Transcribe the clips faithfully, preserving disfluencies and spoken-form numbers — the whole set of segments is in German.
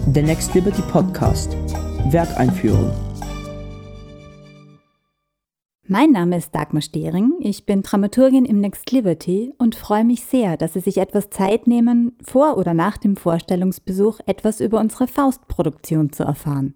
Der Next Liberty Podcast. Werkeinführung. Mein Name ist Dagmar Stehring, ich bin Dramaturgin im Next Liberty und freue mich sehr, dass Sie sich etwas Zeit nehmen, vor oder nach dem Vorstellungsbesuch etwas über unsere Faust-Produktion zu erfahren.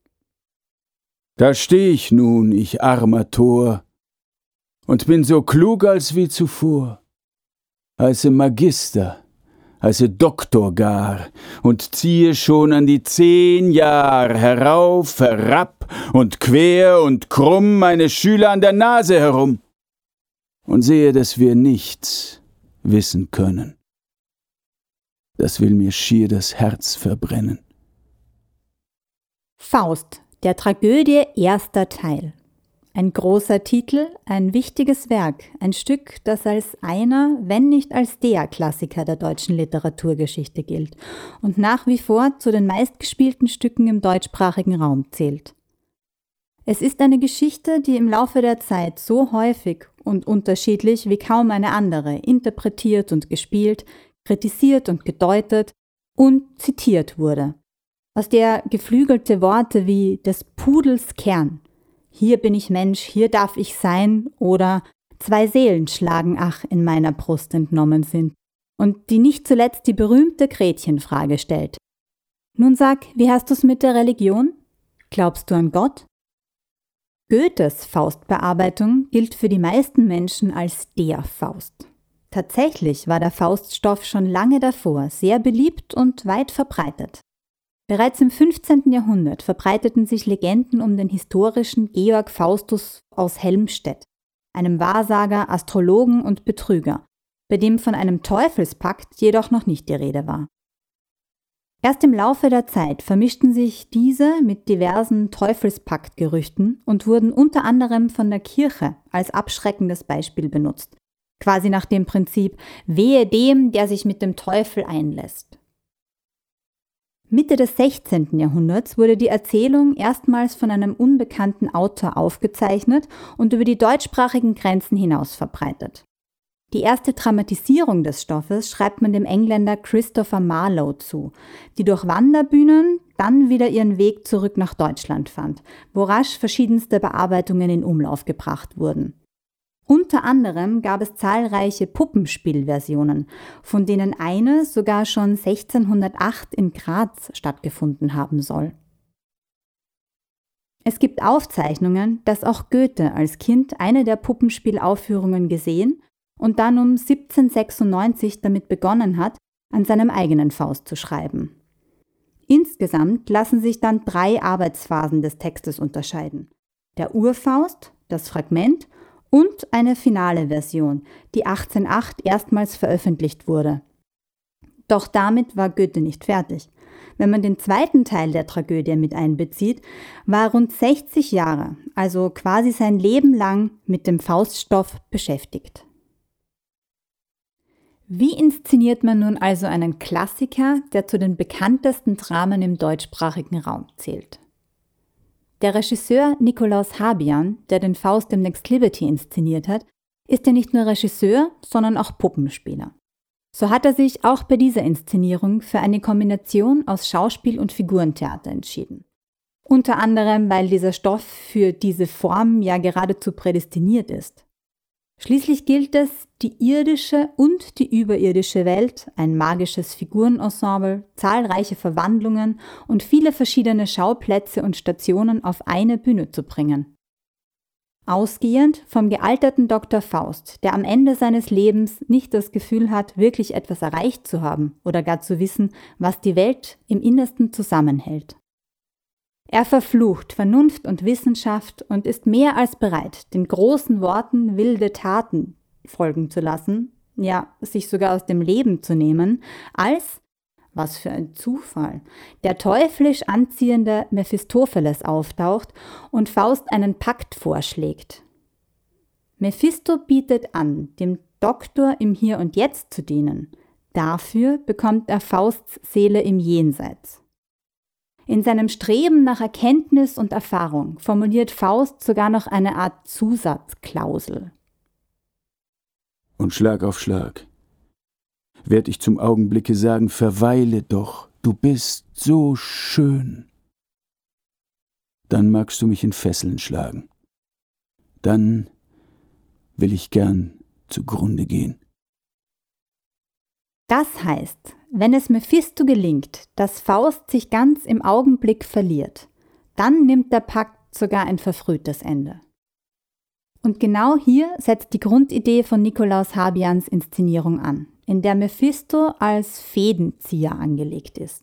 Da steh ich nun, ich armer Tor, und bin so klug als wie zuvor, heiße Magister, heiße Doktor gar, und ziehe schon an die zehn Jahr herauf, herab und quer und krumm meine Schüler an der Nase herum, und sehe, dass wir nichts wissen können. Das will mir schier das Herz verbrennen. Faust, der Tragödie, erster Teil. Ein großer Titel, ein wichtiges Werk, ein Stück, das als einer, wenn nicht als der Klassiker der deutschen Literaturgeschichte gilt und nach wie vor zu den meistgespielten Stücken im deutschsprachigen Raum zählt. Es ist eine Geschichte, die im Laufe der Zeit so häufig und unterschiedlich wie kaum eine andere interpretiert und gespielt, kritisiert und gedeutet und zitiert wurde, aus der geflügelte Worte wie des Pudels Kern, hier bin ich Mensch, hier darf ich sein oder zwei Seelen schlagen ach in meiner Brust entnommen sind und die nicht zuletzt die berühmte Gretchenfrage stellt. Nun sag, wie hast du's mit der Religion? Glaubst du an Gott? Goethes Faustbearbeitung gilt für die meisten Menschen als der Faust. Tatsächlich war der Fauststoff schon lange davor sehr beliebt und weit verbreitet. Bereits im fünfzehnten Jahrhundert verbreiteten sich Legenden um den historischen Georg Faustus aus Helmstedt, einem Wahrsager, Astrologen und Betrüger, bei dem von einem Teufelspakt jedoch noch nicht die Rede war. Erst im Laufe der Zeit vermischten sich diese mit diversen Teufelspaktgerüchten und wurden unter anderem von der Kirche als abschreckendes Beispiel benutzt, quasi nach dem Prinzip wehe dem, der sich mit dem Teufel einlässt. Mitte des sechzehnten Jahrhunderts wurde die Erzählung erstmals von einem unbekannten Autor aufgezeichnet und über die deutschsprachigen Grenzen hinaus verbreitet. Die erste Dramatisierung des Stoffes schreibt man dem Engländer Christopher Marlowe zu, die durch Wanderbühnen dann wieder ihren Weg zurück nach Deutschland fand, wo rasch verschiedenste Bearbeitungen in Umlauf gebracht wurden. Unter anderem gab es zahlreiche Puppenspielversionen, von denen eine sogar schon sechzehnhundertacht in Graz stattgefunden haben soll. Es gibt Aufzeichnungen, dass auch Goethe als Kind eine der Puppenspielaufführungen gesehen und dann um siebzehnhundertsechsundneunzig damit begonnen hat, an seinem eigenen Faust zu schreiben. Insgesamt lassen sich dann drei Arbeitsphasen des Textes unterscheiden: der Urfaust, das Fragment und eine finale Version, die achtzehnhundertacht erstmals veröffentlicht wurde. Doch damit war Goethe nicht fertig. Wenn man den zweiten Teil der Tragödie mit einbezieht, war er rund sechzig Jahre, also quasi sein Leben lang, mit dem Fauststoff beschäftigt. Wie inszeniert man nun also einen Klassiker, der zu den bekanntesten Dramen im deutschsprachigen Raum zählt? Der Regisseur Nikolaus Habian, der den Faust im Next Liberty inszeniert hat, ist ja nicht nur Regisseur, sondern auch Puppenspieler. So hat er sich auch bei dieser Inszenierung für eine Kombination aus Schauspiel und Figurentheater entschieden. Unter anderem, weil dieser Stoff für diese Form ja geradezu prädestiniert ist. Schließlich gilt es, die irdische und die überirdische Welt, ein magisches Figurenensemble, zahlreiche Verwandlungen und viele verschiedene Schauplätze und Stationen auf eine Bühne zu bringen. Ausgehend vom gealterten Doktor Faust, der am Ende seines Lebens nicht das Gefühl hat, wirklich etwas erreicht zu haben oder gar zu wissen, was die Welt im Innersten zusammenhält. Er verflucht Vernunft und Wissenschaft und ist mehr als bereit, den großen Worten wilde Taten folgen zu lassen, ja, sich sogar aus dem Leben zu nehmen, als, was für ein Zufall, der teuflisch anziehende Mephistopheles auftaucht und Faust einen Pakt vorschlägt. Mephisto bietet an, dem Doktor im Hier und Jetzt zu dienen. Dafür bekommt er Fausts Seele im Jenseits. In seinem Streben nach Erkenntnis und Erfahrung formuliert Faust sogar noch eine Art Zusatzklausel. Und Schlag auf Schlag werd ich zum Augenblicke sagen, verweile doch du bist so schön. Dann magst du mich in Fesseln schlagen. Dann will ich gern zugrunde gehen. Das heißt, wenn es Mephisto gelingt, dass Faust sich ganz im Augenblick verliert, dann nimmt der Pakt sogar ein verfrühtes Ende. Und genau hier setzt die Grundidee von Nikolaus Habians Inszenierung an, in der Mephisto als Fädenzieher angelegt ist.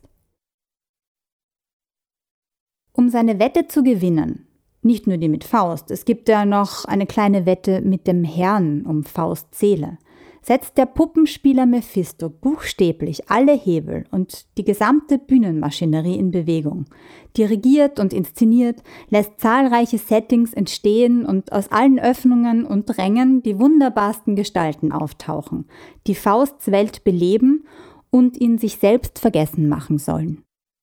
Um seine Wette zu gewinnen, nicht nur die mit Faust, es gibt ja noch eine kleine Wette mit dem Herrn um Fausts Seele, setzt der Puppenspieler Mephisto buchstäblich alle Hebel und die gesamte Bühnenmaschinerie in Bewegung, dirigiert und inszeniert, lässt zahlreiche Settings entstehen und aus allen Öffnungen und Rängen die wunderbarsten Gestalten auftauchen, die Fausts Welt beleben und ihn sich selbst vergessen machen sollen.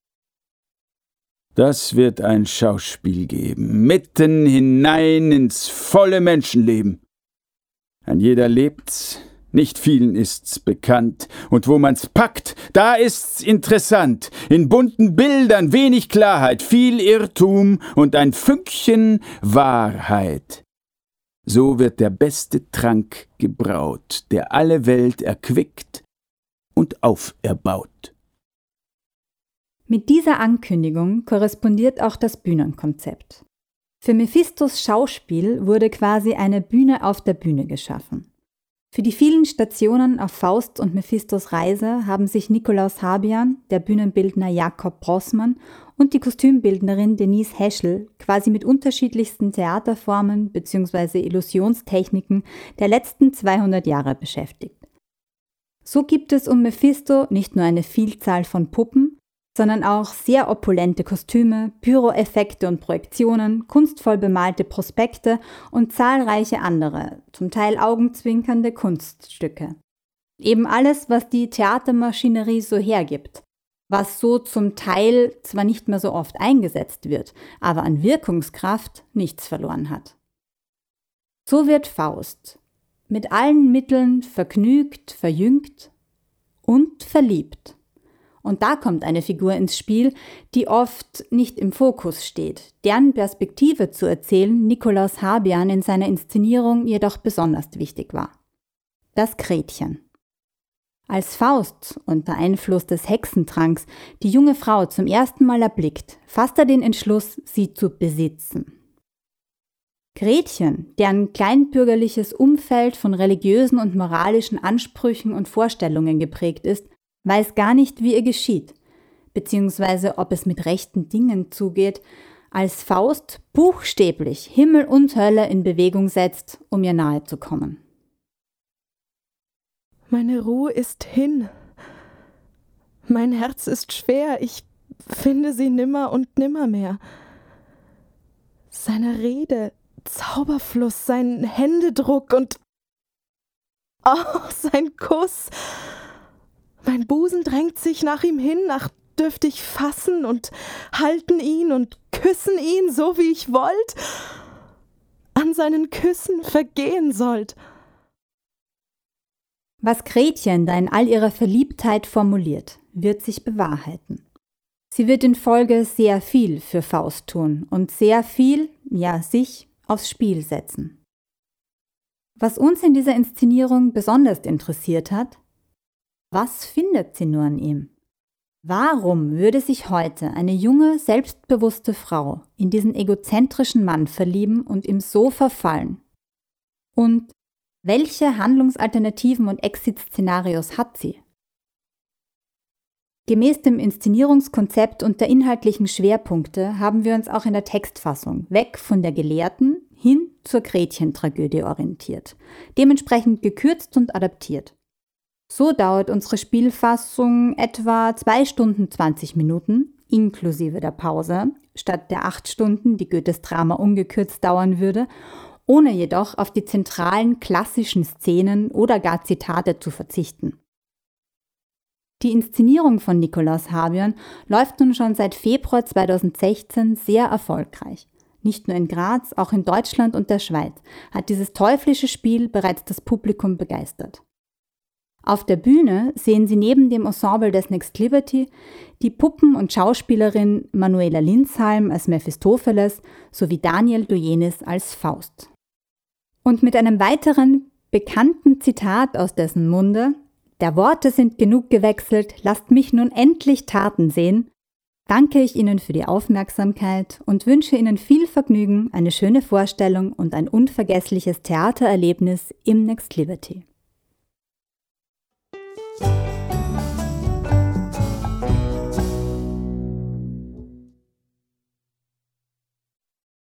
Das wird ein Schauspiel geben, mitten hinein ins volle Menschenleben. Ein jeder lebt's, nicht vielen ist's bekannt, und wo man's packt, da ist's interessant. In bunten Bildern wenig Klarheit, viel Irrtum und ein Fünkchen Wahrheit. So wird der beste Trank gebraut, der alle Welt erquickt und auferbaut. Mit dieser Ankündigung korrespondiert auch das Bühnenkonzept. Für Mephistos Schauspiel wurde quasi eine Bühne auf der Bühne geschaffen. Für die vielen Stationen auf Faust und Mephistos Reise haben sich Nikolaus Habian, der Bühnenbildner Jakob Brossmann und die Kostümbildnerin Denise Heschel quasi mit unterschiedlichsten Theaterformen bzw. Illusionstechniken der letzten zweihundert Jahre beschäftigt. So gibt es um Mephisto nicht nur eine Vielzahl von Puppen, sondern auch sehr opulente Kostüme, Pyroeffekte und Projektionen, kunstvoll bemalte Prospekte und zahlreiche andere, zum Teil augenzwinkernde Kunststücke. Eben alles, was die Theatermaschinerie so hergibt, was so zum Teil zwar nicht mehr so oft eingesetzt wird, aber an Wirkungskraft nichts verloren hat. So wird Faust mit allen Mitteln vergnügt, verjüngt und verliebt. Und da kommt eine Figur ins Spiel, die oft nicht im Fokus steht, deren Perspektive zu erzählen Nikolaus Habian in seiner Inszenierung jedoch besonders wichtig war. Das Gretchen. Als Faust unter Einfluss des Hexentranks die junge Frau zum ersten Mal erblickt, fasst er den Entschluss, sie zu besitzen. Gretchen, deren kleinbürgerliches Umfeld von religiösen und moralischen Ansprüchen und Vorstellungen geprägt ist, weiß gar nicht, wie ihr geschieht, beziehungsweise ob es mit rechten Dingen zugeht, als Faust buchstäblich Himmel und Hölle in Bewegung setzt, um ihr nahe zu kommen. Meine Ruhe ist hin. Mein Herz ist schwer, ich finde sie nimmer und nimmermehr. Seine Rede, Zauberfluss, sein Händedruck und oh, sein Kuss. Mein Busen drängt sich nach ihm hin, ach, dürft ich fassen und halten ihn und küssen ihn, so wie ich wollt, an seinen Küssen vergehen sollt. Was Gretchen da in all ihrer Verliebtheit formuliert, wird sich bewahrheiten. Sie wird in Folge sehr viel für Faust tun und sehr viel, ja, sich aufs Spiel setzen. Was uns in dieser Inszenierung besonders interessiert hat: Was findet sie nur an ihm? Warum würde sich heute eine junge, selbstbewusste Frau in diesen egozentrischen Mann verlieben und ihm so verfallen? Und welche Handlungsalternativen und Exit-Szenarios hat sie? Gemäß dem Inszenierungskonzept und der inhaltlichen Schwerpunkte haben wir uns auch in der Textfassung weg von der Gelehrten hin zur Gretchen-Tragödie orientiert, dementsprechend gekürzt und adaptiert. So dauert unsere Spielfassung etwa zwei Stunden zwanzig Minuten, inklusive der Pause, statt der acht Stunden, die Goethes Drama ungekürzt dauern würde, ohne jedoch auf die zentralen klassischen Szenen oder gar Zitate zu verzichten. Die Inszenierung von Nikolaus Habian läuft nun schon seit Februar zweitausendsechzehn sehr erfolgreich. Nicht nur in Graz, auch in Deutschland und der Schweiz hat dieses teuflische Spiel bereits das Publikum begeistert. Auf der Bühne sehen Sie neben dem Ensemble des Next Liberty die Puppen- und Schauspielerin Manuela Lindsheim als Mephistopheles sowie Daniel Dujenis als Faust. Und mit einem weiteren bekannten Zitat aus dessen Munde: »Der Worte sind genug gewechselt, lasst mich nun endlich Taten sehen«, danke ich Ihnen für die Aufmerksamkeit und wünsche Ihnen viel Vergnügen, eine schöne Vorstellung und ein unvergessliches Theatererlebnis im Next Liberty.